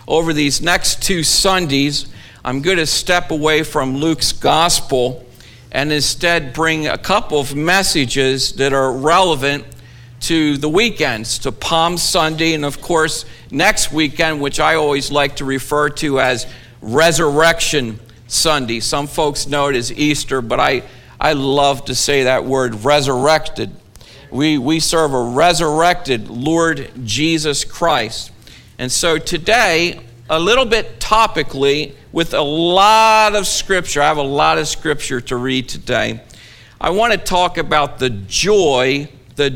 over these next 2 Sundays, I'm going to step away from Luke's gospel and instead bring a couple of messages that are relevant to the weekends, to Palm Sunday, and of course, next weekend, which I always like to refer to as Resurrection Sunday. Some folks know it as Easter, but I love to say that word, resurrected. We serve a resurrected Lord Jesus Christ. And so today, a little bit topically, with a lot of scripture, I have a lot of scripture to read today. I want to talk about the joy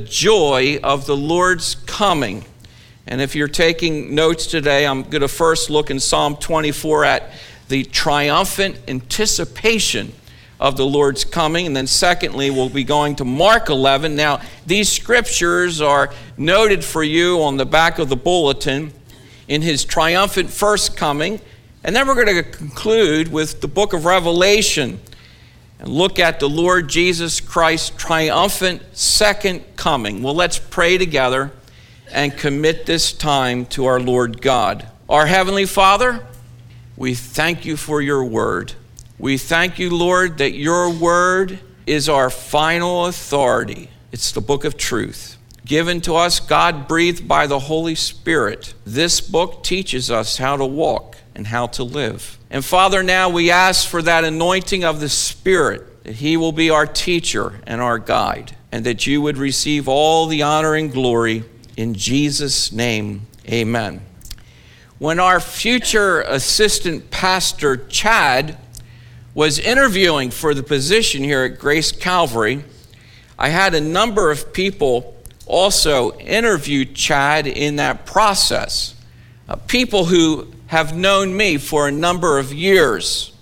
of the Lord's coming. And if you're taking notes today, I'm going to first look in Psalm 24 at the triumphant anticipation of the Lord's coming. And then secondly, we'll be going to Mark 11. Now, these scriptures are noted for you on the back of the bulletin in his triumphant first coming. And then we're going to conclude with the book of Revelation and look at the Lord Jesus Christ's triumphant second coming. Well, let's pray together and commit this time to our Lord God. Our Heavenly Father, we thank you for your word. We thank you, Lord, that your word is our final authority. It's the book of truth, given to us, God-breathed by the Holy Spirit. This book teaches us how to walk and how to live. And Father, now we ask for that anointing of the Spirit, that he will be our teacher and our guide, and that you would receive all the honor and glory in Jesus' name. Amen. When our future assistant pastor, Chad, was interviewing for the position here at Grace Calvary, I had a number of people also interview Chad in that process. People who have known me for a number of years.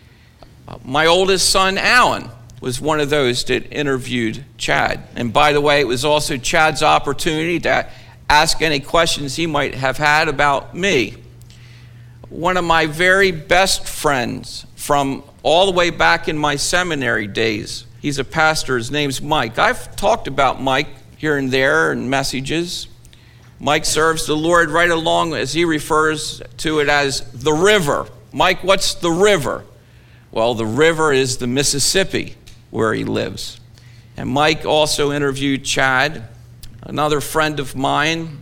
My oldest son, Alan, was one of those that interviewed Chad. And by the way, it was also Chad's opportunity to ask any questions he might have had about me. One of my very best friends from all the way back in my seminary days, he's a pastor, his name's Mike. I've talked about Mike here and there in messages. Mike serves the Lord right along, as he refers to it, as the river. Mike, what's the river? Well, the river is the Mississippi where he lives. And Mike also interviewed Chad, another friend of mine,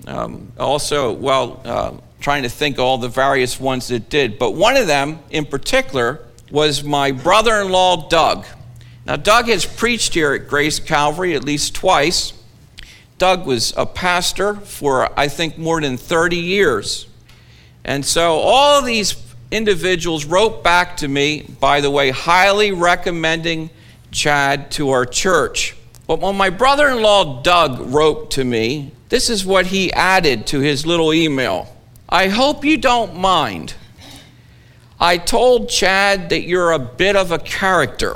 trying to think all the various ones that did. But one of them in particular was my brother-in-law, Doug. Now, Doug has preached here at Grace Calvary at least twice. Doug was a pastor for, I think, more than 30 years. And so all of these individuals wrote back to me, by the way, highly recommending Chad to our church. But when my brother-in-law, Doug, wrote to me, this is what he added to his little email. I hope you don't mind. I told Chad that you're a bit of a character.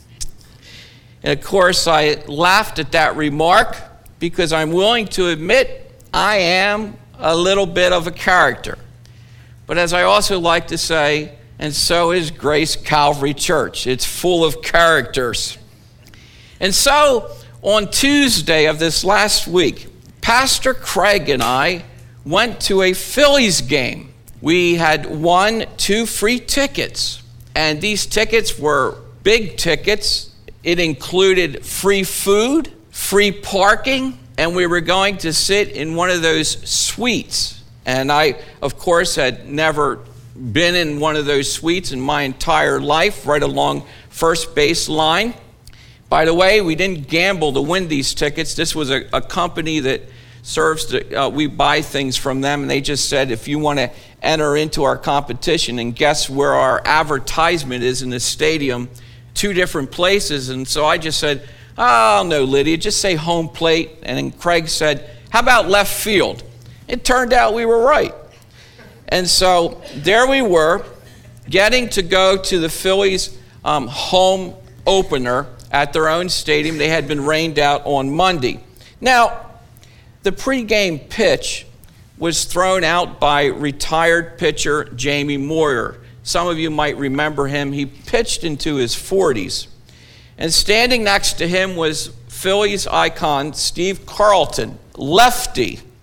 And of course, I laughed at that remark, because I'm willing to admit I am a little bit of a character. But as I also like to say, and so is Grace Calvary Church. It's full of characters. And so on Tuesday of this last week, Pastor Craig and I went to a Phillies game. We had won 2 free tickets, and these tickets were big tickets. It included free food, free parking, and we were going to sit in one of those suites. And I, of course, had never been in one of those suites in my entire life, right along first base line. By the way, we didn't gamble to win these tickets. This was a company that serves, we buy things from them, and they just said, if you want to enter into our competition and guess where our advertisement is in the stadium, 2 different places. And so I just said, oh, no, Lydia, just say home plate. And then Craig said, how about left field? It turned out we were right. And so there we were, getting to go to the Phillies home opener at their own stadium. They had been rained out on Monday. Now, the pregame pitch was thrown out by retired pitcher Jamie Moyer. Some of you might remember him. He pitched into his 40s. And standing next to him was Phillies icon Steve Carlton, lefty.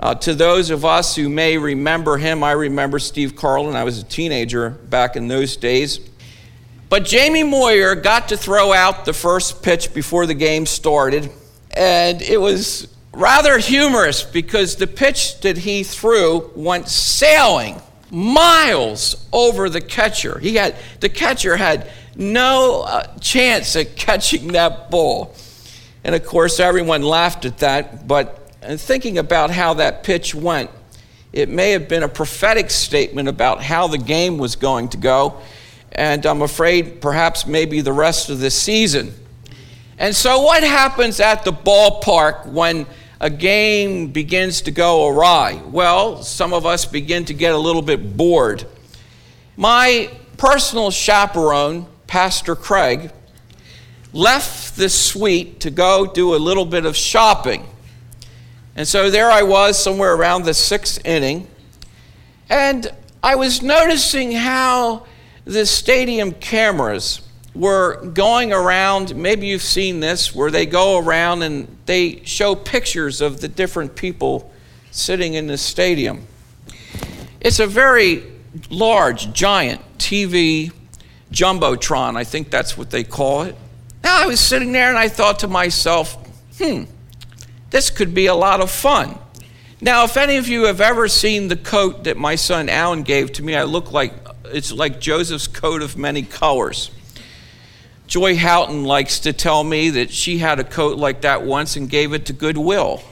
To those of us who may remember him, I remember Steve Carlin. I was a teenager back in those days. But Jamie Moyer got to throw out the first pitch before the game started, and it was rather humorous because the pitch that he threw went sailing miles over the catcher. The catcher had no chance at catching that ball. And of course, everyone laughed at that, but thinking about how that pitch went, it may have been a prophetic statement about how the game was going to go, and I'm afraid perhaps maybe the rest of the season. And so what happens at the ballpark when a game begins to go awry? Well, some of us begin to get a little bit bored. My personal chaperone, Pastor Craig, left the suite to go do a little bit of shopping. And so there I was somewhere around the 6th inning, and I was noticing how the stadium cameras were going around. Maybe you've seen this, where they go around and they show pictures of the different people sitting in the stadium. It's a very large, giant TV jumbotron, I think that's what they call it. Now I was sitting there and I thought to myself, this could be a lot of fun. Now, if any of you have ever seen the coat that my son Alan gave to me, it's like Joseph's coat of many colors. Joy Houghton likes to tell me that she had a coat like that once and gave it to Goodwill.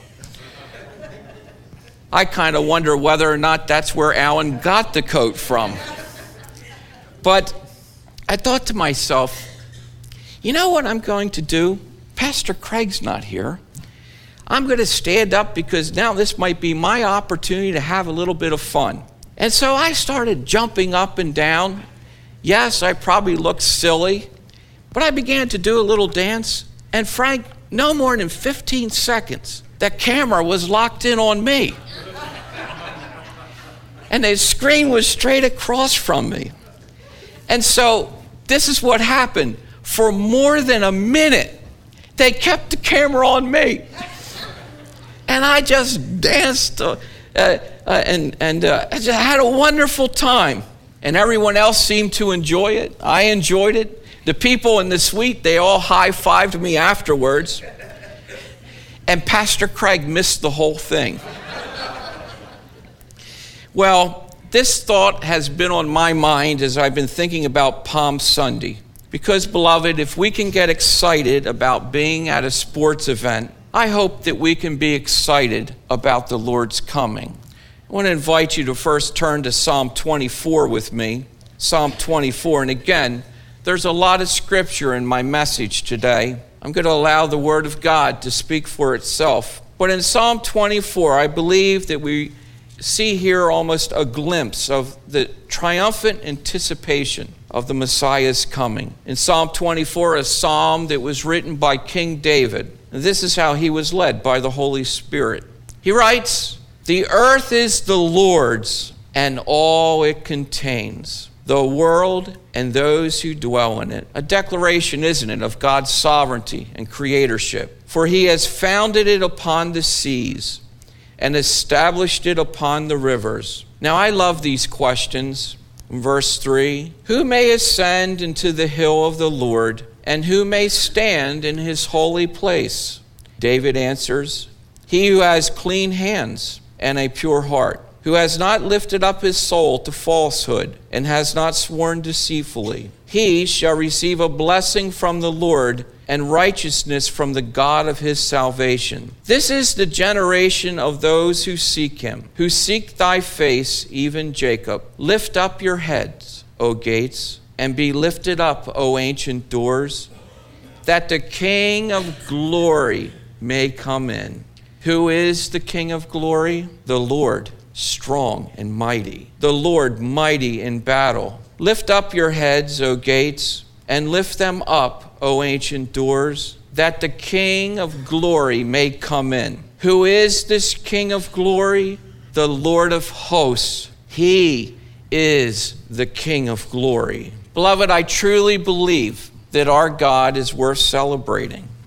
I kind of wonder whether or not that's where Alan got the coat from. But I thought to myself, you know what I'm going to do? Pastor Craig's not here. I'm going to stand up because now this might be my opportunity to have a little bit of fun. And so I started jumping up and down. Yes, I probably looked silly, but I began to do a little dance. And Frank, no more than 15 seconds, that camera was locked in on me. And the screen was straight across from me. And so this is what happened. For more than a minute, they kept the camera on me. And I just danced and I just had a wonderful time. And everyone else seemed to enjoy it. I enjoyed it. The people in the suite, they all high-fived me afterwards. And Pastor Craig missed the whole thing. Well, this thought has been on my mind as I've been thinking about Palm Sunday. Because, beloved, if we can get excited about being at a sports event, I hope that we can be excited about the Lord's coming. I want to invite you to first turn to Psalm 24 with me. Psalm 24. And again, there's a lot of scripture in my message today. I'm going to allow the Word of God to speak for itself. But in Psalm 24, I believe that we see here almost a glimpse of the triumphant anticipation of the Messiah's coming. In Psalm 24, a psalm that was written by King David. This is how he was led by the Holy Spirit. He writes, "The earth is the Lord's and all it contains, the world and those who dwell in it." A declaration, isn't it, of God's sovereignty and creatorship. "For he has founded it upon the seas and established it upon the rivers." Now I love these questions. In verse 3, "Who may ascend into the hill of the Lord, and who may stand in his holy place?" David answers, "He who has clean hands and a pure heart, who has not lifted up his soul to falsehood and has not sworn deceitfully. He shall receive a blessing from the Lord and righteousness from the God of his salvation. This is the generation of those who seek him, who seek thy face, even Jacob. Lift up your heads, O gates, and be lifted up, O ancient doors, that the King of glory may come in." Who is the King of glory? The Lord, strong and mighty. The Lord, mighty in battle. Lift up your heads, O gates, and lift them up, O ancient doors, that the King of glory may come in. Who is this King of glory? The Lord of hosts. He is the King of glory. Beloved, I truly believe that our God is worth celebrating.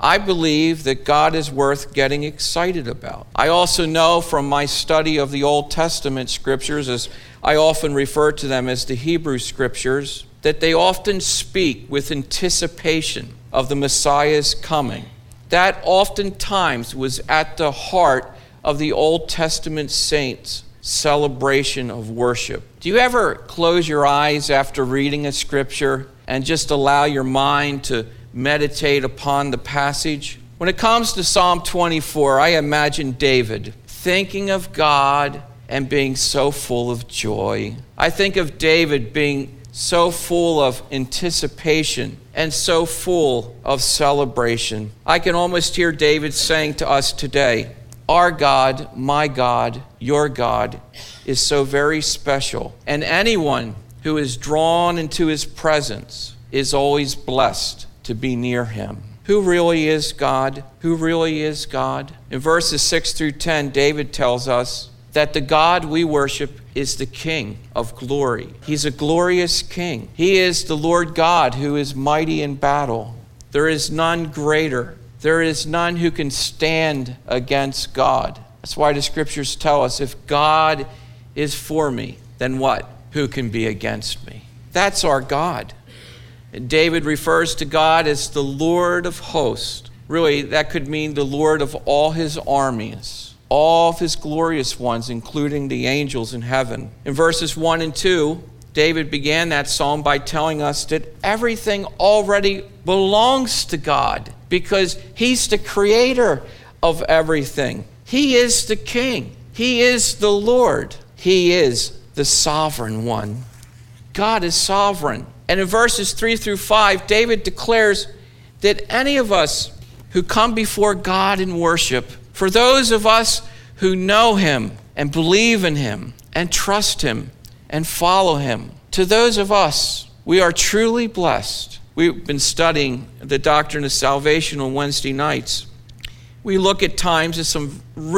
I believe that God is worth getting excited about. I also know from my study of the Old Testament scriptures, as I often refer to them as the Hebrew scriptures, that they often speak with anticipation of the Messiah's coming. That oftentimes was at the heart of the Old Testament saints' celebration of worship. Do you ever close your eyes after reading a scripture and just allow your mind to meditate upon the passage? When it comes to Psalm 24, I imagine David thinking of God and being so full of joy. I think of David being so full of anticipation and so full of celebration. I can almost hear David saying to us today, our God, my God, your God is so very special. And anyone who is drawn into his presence is always blessed to be near him. Who really is God? Who really is God? In verses 6 through 10, David tells us that the God we worship is the King of glory. He's a glorious King. He is the Lord God who is mighty in battle. There is none greater. There is none who can stand against God. That's why the scriptures tell us, if God is for me, then what? Who can be against me? That's our God. And David refers to God as the Lord of hosts. Really, that could mean the Lord of all his armies, all of his glorious ones, including the angels in heaven. In verses 1 and 2, David began that psalm by telling us that everything already belongs to God because he's the creator of everything. He is the King. He is the Lord. He is the sovereign one. God is sovereign. And in verses 3 through 5, David declares that any of us who come before God in worship, for those of us who know him and believe in him and trust him and follow him, to those of us, we are truly blessed. We've been studying the doctrine of salvation on Wednesday nights. We look at times at some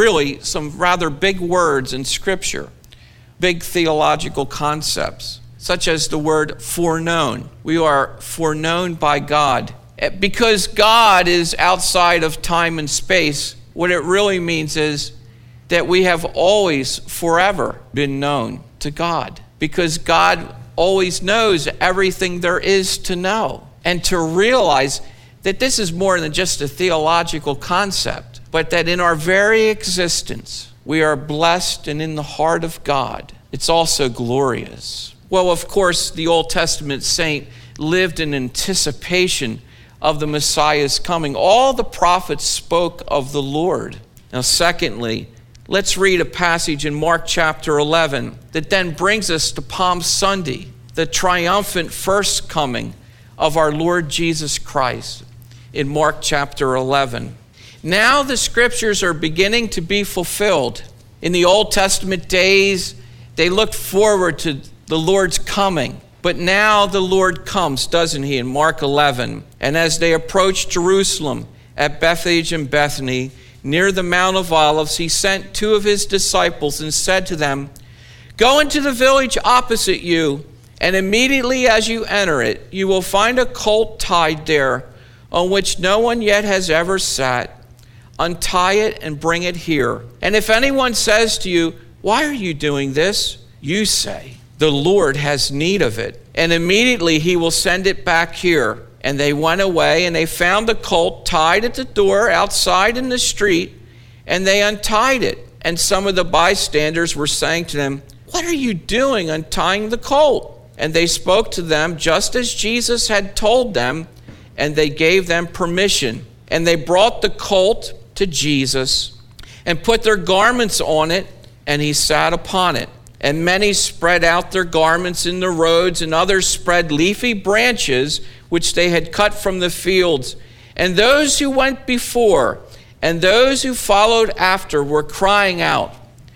rather big words in Scripture, big theological concepts, such as the word foreknown. We are foreknown by God. Because God is outside of time and space, what it really means is that we have always, forever, been known to God. Because God always knows everything there is to know. And to realize that this is more than just a theological concept, but that in our very existence, we are blessed and in the heart of God. It's also glorious. Well, of course, the Old Testament saint lived in anticipation of the Messiah's coming. All the prophets spoke of the Lord. Now, secondly, let's read a passage in Mark chapter 11 that then brings us to Palm Sunday, the triumphant first coming of our Lord Jesus Christ. In Mark chapter 11. Now the scriptures are beginning to be fulfilled. In the Old Testament days, they looked forward to the Lord's coming. But now the Lord comes, doesn't he, in Mark 11. And as they approached Jerusalem at Bethphage and Bethany, near the Mount of Olives, he sent two of his disciples and said to them, "Go into the village opposite you, and immediately as you enter it, you will find a colt tied there, on which no one yet has ever sat. Untie it and bring it here. And if anyone says to you, 'Why are you doing this?' you say, 'The Lord has need of it.' And immediately he will send it back here." And they went away, and they found the colt tied at the door outside in the street, and they untied it. And some of the bystanders were saying to them, "What are you doing untying the colt?" And they spoke to them just as Jesus had told them, and they gave them permission. And they brought the colt to Jesus and put their garments on it, and he sat upon it. And many spread out their garments in the roads, and others spread leafy branches which they had cut from the fields. And those who went before and those who followed after were crying out,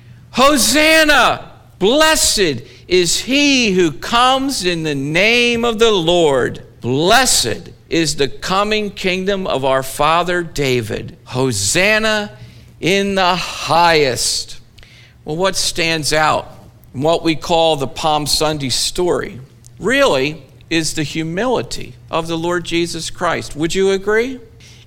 "Hosanna! Blessed is he who comes in the name of the Lord. Blessed is the coming kingdom of our father David. Hosanna in the highest." Well, what stands out in what we call the Palm Sunday story really is the humility of the Lord Jesus Christ. Would you agree?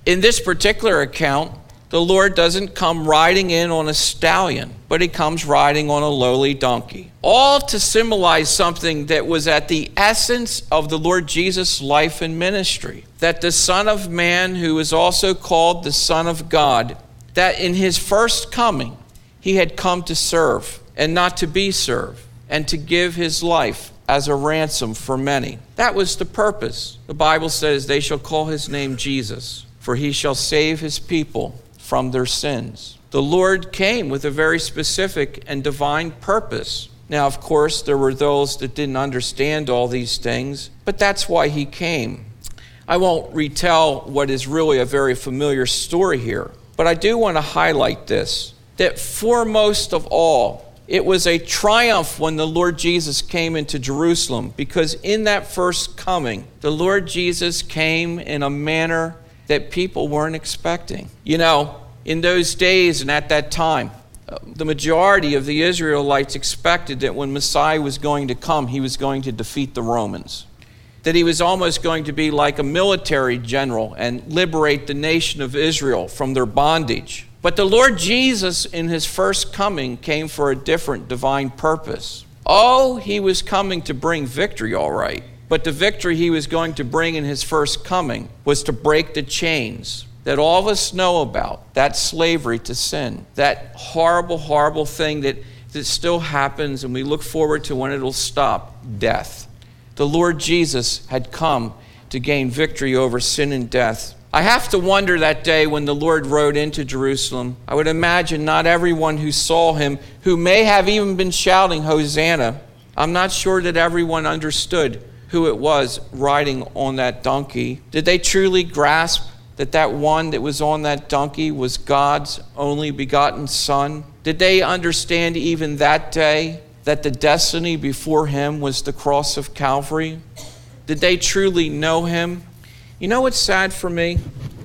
In this particular account, the Lord doesn't come riding in on a stallion, but he comes riding on a lowly donkey. All to symbolize something that was at the essence of the Lord Jesus' life and ministry. That the Son of Man, who is also called the Son of God, that in his first coming, he had come to serve and not to be served, and to give his life as a ransom for many. That was the purpose. The Bible says they shall call his name Jesus, for he shall save his people from their sins. The Lord came with a very specific and divine purpose. Now, of course, there were those that didn't understand all these things, but that's why he came. I won't retell what is really a very familiar story here, but I do want to highlight this, that foremost of all, it was a triumph when the Lord Jesus came into Jerusalem, because in that first coming, the Lord Jesus came in a manner that people weren't expecting. You know, in those days and at that time, the majority of the Israelites expected that when Messiah was going to come, he was going to defeat the Romans. That he was almost going to be like a military general and liberate the nation of Israel from their bondage. But the Lord Jesus, in his first coming, came for a different divine purpose. Oh, he was coming to bring victory, all right. But the victory he was going to bring in his first coming was to break the chains that all of us know about, that slavery to sin, that horrible, horrible thing that still happens, and we look forward to when it'll stop, death. The Lord Jesus had come to gain victory over sin and death. I have to wonder that day when the Lord rode into Jerusalem, I would imagine not everyone who saw him, who may have even been shouting, Hosanna, I'm not sure that everyone understood who it was riding on that donkey. Did they truly grasp that that one that was on that donkey was God's only begotten Son? Did they understand even that day that the destiny before him was the cross of Calvary? Did they truly know him? You know what's sad for me?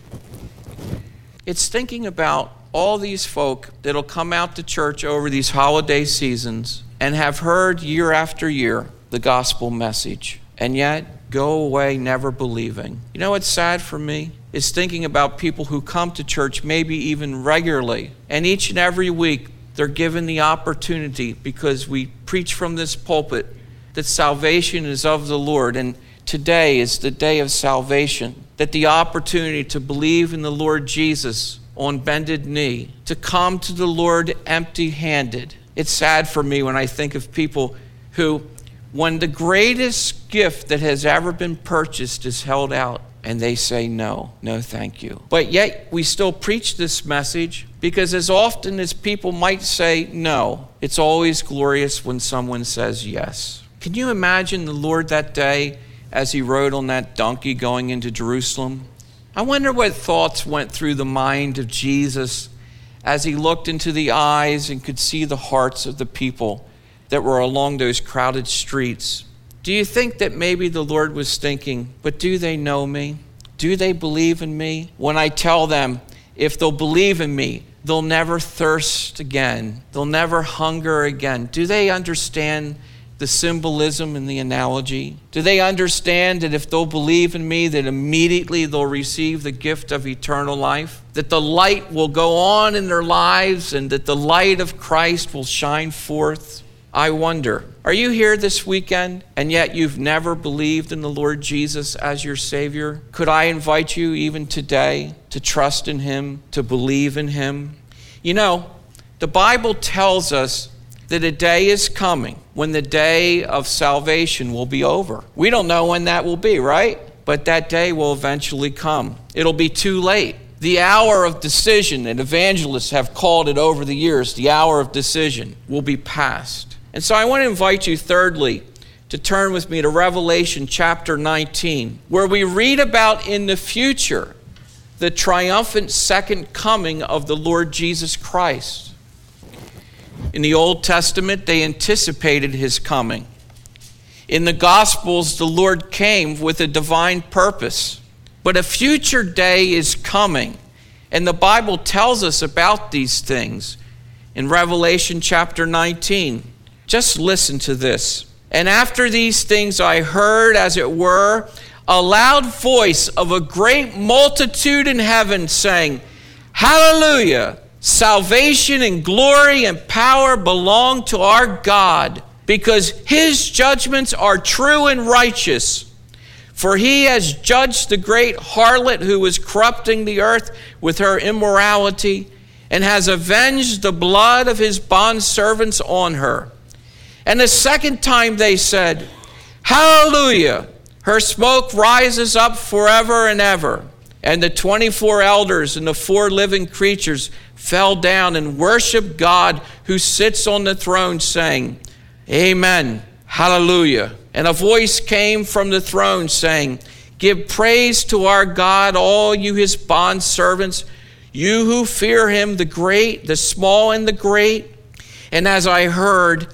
It's thinking about all these folk that'll come out to church over these holiday seasons and have heard year after year the gospel message, and yet go away never believing. You know what's sad for me? Is thinking about people who come to church maybe even regularly, and each and every week they're given the opportunity, because we preach from this pulpit that salvation is of the Lord, and today is the day of salvation, that the opportunity to believe in the Lord Jesus on bended knee, to come to the Lord empty-handed. It's sad for me when I think of people who, when the greatest gift that has ever been purchased is held out, and they say no thank you. But yet we still preach this message, because as often as people might say no, it's always glorious when someone says yes. Can you imagine the Lord that day as he rode on that donkey going into Jerusalem? I wonder what thoughts went through the mind of Jesus as he looked into the eyes and could see the hearts of the people that were along those crowded streets. Do you think that maybe the Lord was thinking, but do they know me? Do they believe in me? When I tell them, if they'll believe in me, they'll never thirst again. They'll never hunger again. Do they understand the symbolism and the analogy? Do they understand that if they'll believe in me, that immediately they'll receive the gift of eternal life? That the light will go on in their lives, and that the light of Christ will shine forth? I wonder, are you here this weekend and yet you've never believed in the Lord Jesus as your Savior? Could I invite you even today to trust in him, to believe in him? You know, the Bible tells us that a day is coming when the day of salvation will be over. We don't know when that will be, right? But that day will eventually come. It'll be too late. The hour of decision, and evangelists have called it over the years, the hour of decision will be past. And so I want to invite you, thirdly, to turn with me to Revelation chapter 19, where we read about in the future the triumphant second coming of the Lord Jesus Christ. In the Old Testament, they anticipated his coming. In the Gospels, the Lord came with a divine purpose. But a future day is coming, and the Bible tells us about these things in Revelation chapter 19. Just listen to this. And after these things I heard, as it were, a loud voice of a great multitude in heaven saying, Hallelujah! Salvation and glory and power belong to our God, because his judgments are true and righteous. For he has judged the great harlot who was corrupting the earth with her immorality, and has avenged the blood of his bondservants on her. And the second time they said, Hallelujah! Her smoke rises up forever and ever. And the 24 elders and the 4 living creatures fell down and worshiped God who sits on the throne, saying, Amen, hallelujah. And a voice came from the throne saying, Give praise to our God, all you his bondservants, you who fear him, the great, the small, and the great. And as I heard,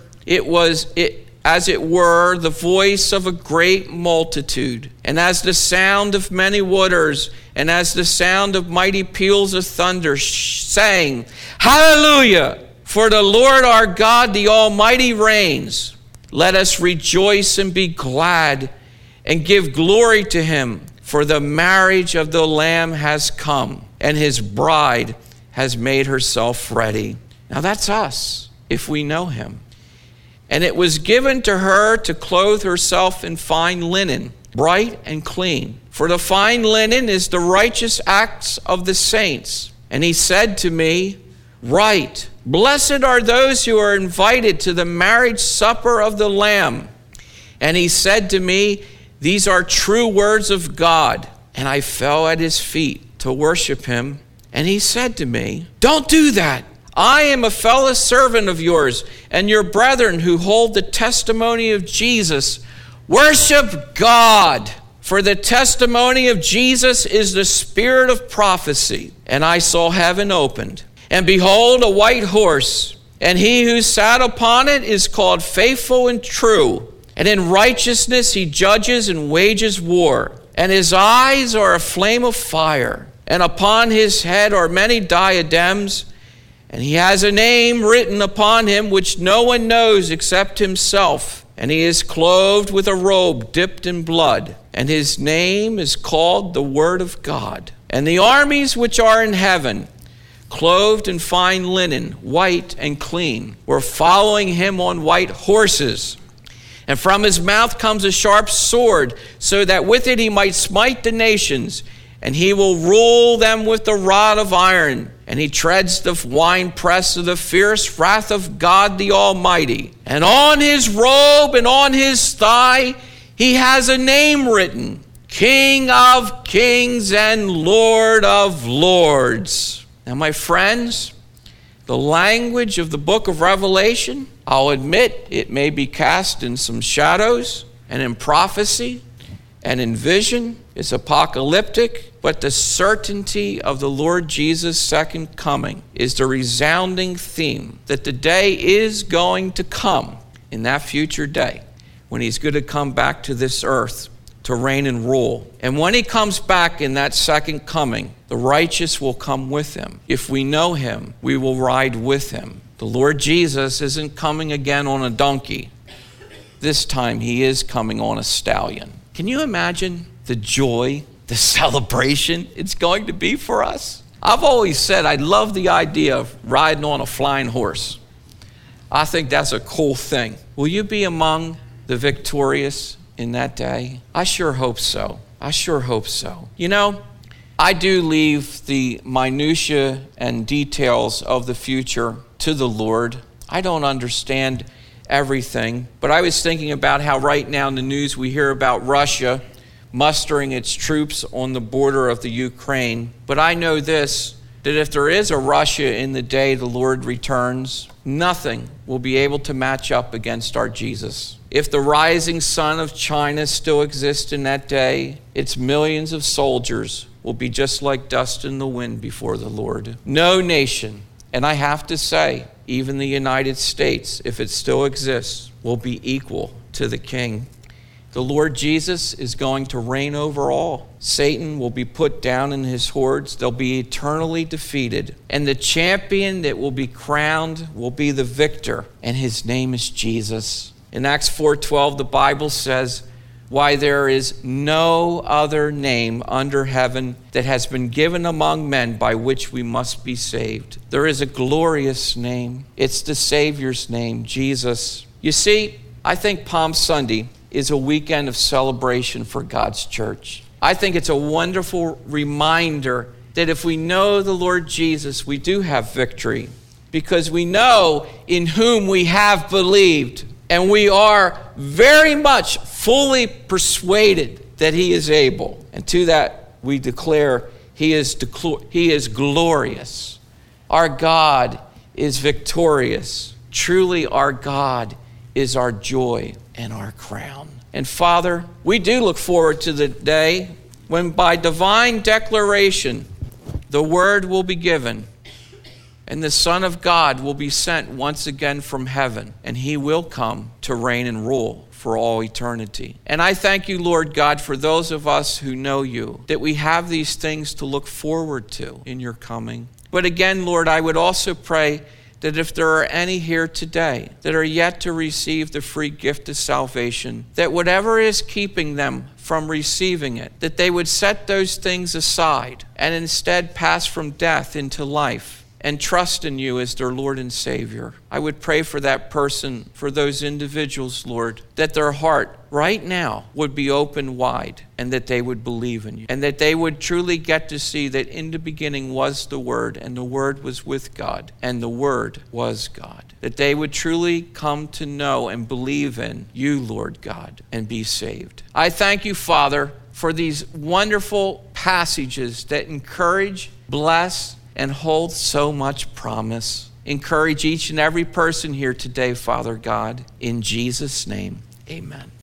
as it were, the voice of a great multitude, and as the sound of many waters, and as the sound of mighty peals of thunder, saying, Hallelujah! For the Lord our God, the Almighty, reigns. Let us rejoice and be glad, and give glory to him, for the marriage of the Lamb has come, and his bride has made herself ready. Now that's us, if we know him. And it was given to her to clothe herself in fine linen, bright and clean. For the fine linen is the righteous acts of the saints. And he said to me, Write, blessed are those who are invited to the marriage supper of the Lamb. And he said to me, These are true words of God. And I fell at his feet to worship him. And he said to me, Don't do that. I am a fellow servant of yours and your brethren who hold the testimony of Jesus. Worship God, for the testimony of Jesus is the spirit of prophecy. And I saw heaven opened, and behold, a white horse, and he who sat upon it is called Faithful and True, and in righteousness he judges and wages war. And his eyes are a flame of fire, and upon his head are many diadems. And he has a name written upon him which no one knows except himself. And he is clothed with a robe dipped in blood. And his name is called the Word of God. And the armies which are in heaven, clothed in fine linen, white and clean, were following him on white horses. And from his mouth comes a sharp sword, so that with it he might smite the nations. And he will rule them with the rod of iron. And he treads the winepress of the fierce wrath of God the Almighty. And on his robe and on his thigh he has a name written, King of Kings and Lord of Lords. Now, my friends, the language of the book of Revelation, I'll admit it may be cast in some shadows and in prophecy and in vision. It's apocalyptic, but the certainty of the Lord Jesus' second coming is the resounding theme that the day is going to come in that future day when he's going to come back to this earth to reign and rule. And when he comes back in that second coming, the righteous will come with him. If we know him, we will ride with him. The Lord Jesus isn't coming again on a donkey. This time he is coming on a stallion. Can you imagine the joy, the celebration it's going to be for us? I've always said I love the idea of riding on a flying horse. I think that's a cool thing. Will you be among the victorious in that day? I sure hope so. I sure hope so. You know, I do leave the minutia and details of the future to the Lord. I don't understand everything, but I was thinking about how right now in the news we hear about Russia mustering its troops on the border of the Ukraine. But I know this, that if there is a Russia in the day the Lord returns, nothing will be able to match up against our Jesus. If the rising sun of China still exists in that day, its millions of soldiers will be just like dust in the wind before the Lord. No nation, and I have to say, even the United States, if it still exists, will be equal to the King. The Lord Jesus is going to reign over all. Satan will be put down in his hordes. They'll be eternally defeated. And the champion that will be crowned will be the victor, and his name is Jesus. In Acts 4:12, the Bible says, why there is no other name under heaven that has been given among men by which we must be saved. There is a glorious name. It's the Savior's name, Jesus. You see, I think Palm Sunday is a weekend of celebration for God's church. I think it's a wonderful reminder that if we know the Lord Jesus, we do have victory, because we know in whom we have believed, and we are very much fully persuaded that he is able. And to that we declare he is glorious. Our God is victorious. Truly our God is our joy and our crown. And Father, we do look forward to the day when by divine declaration the word will be given and the Son of God will be sent once again from heaven, and he will come to reign and rule for all eternity. And I thank you, Lord God, for those of us who know you, that we have these things to look forward to in your coming. But again, Lord, I would also pray that if there are any here today that are yet to receive the free gift of salvation, that whatever is keeping them from receiving it, that they would set those things aside and instead pass from death into life and trust in you as their Lord and Savior. I would pray for that person, for those individuals, Lord, that their heart right now would be open wide and that they would believe in you, and that they would truly get to see that in the beginning was the Word, and the Word was with God, and the Word was God. That they would truly come to know and believe in you, Lord God, and be saved. I thank you, Father, for these wonderful passages that encourage, bless, and hold so much promise. Encourage each and every person here today, Father God. In Jesus' name, amen.